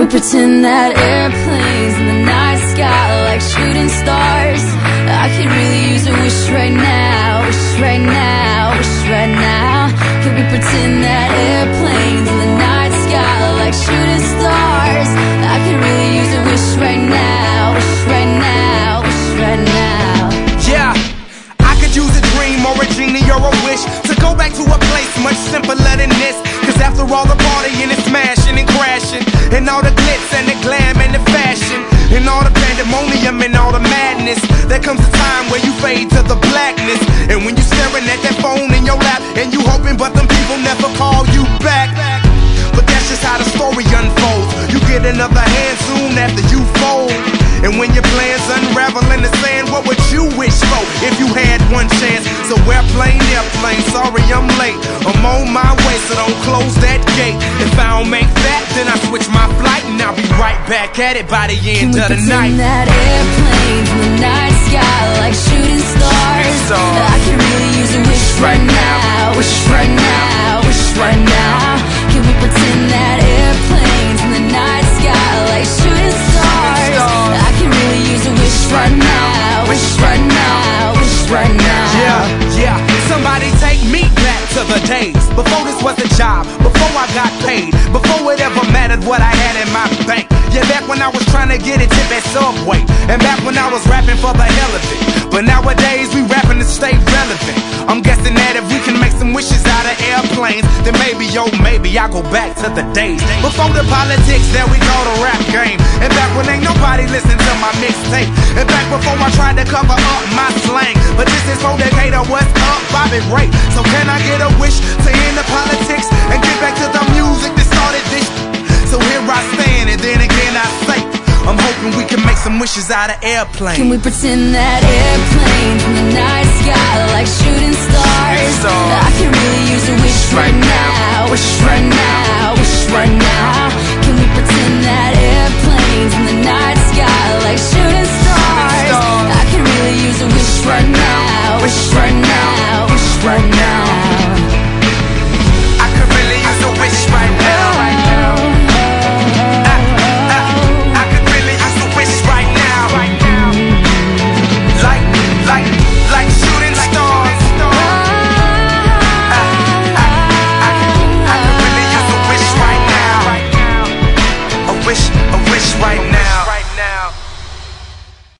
pretend that airplanes in the night sky are like shooting stars? I could really use a wish right now, wish right now, wish right now. Can we pretend that airplanes in the night sky are like shooting stars? I could really use a wish right now, wish right now, wish right now. Yeah, I could use a dream or a genie or a wish to go back to a place much simpler than this. Cause after all the partying and smashing and crashing, and all the glitz and the glam and the fashion, and all the pandemonium and all the madness, there comes a time where you fade to the blackness. And when you staring at that phone in your lap, and you hoping but them people never call you back. But that's just how the story unfolds. You get another hand soon after you fold. And when your plans unravel in the sand, what would you wish for if you had one chance? So airplane, sorry I'm late, I'm on my way, so don't close that gate. If I don't make that, then I switch my flight, and I'll be right back at it by the end of the night. Can we pretend that airplanes in the night sky like shooting stars? I can really use a wish right now, wish right now, wish right now. Can we pretend that airplanes in the night sky like shooting stars? I can really use a wish right now, wish right now, wish right now. Yeah, somebody take me back to the days before this was a job, before I got paid, before it ever mattered what I had in my bank. Yeah, back when I was trying to get a tip at Subway, and back when I was rapping for the hell of it. But nowadays we rapping to stay relevant. I'm guessing that if we can make some wishes out of airplanes, then maybe, oh maybe I'll go back to the days before the politics that we call the rap game. And back when ain't nobody listened to my mixtape, and back before I tried to cover up my slang. But this is for Decatur, what's up, Bobby Ray? So can I get a wish to end the politics and get back to the music that started this? So here I stand, and then again I say, I'm hoping we can make some wishes out of airplanes. Can we pretend that airplanes in the night sky like shooting stars? I can really use a wish right now, wish right now, wish right now. Can we pretend that airplanes in the night sky like shooting stars?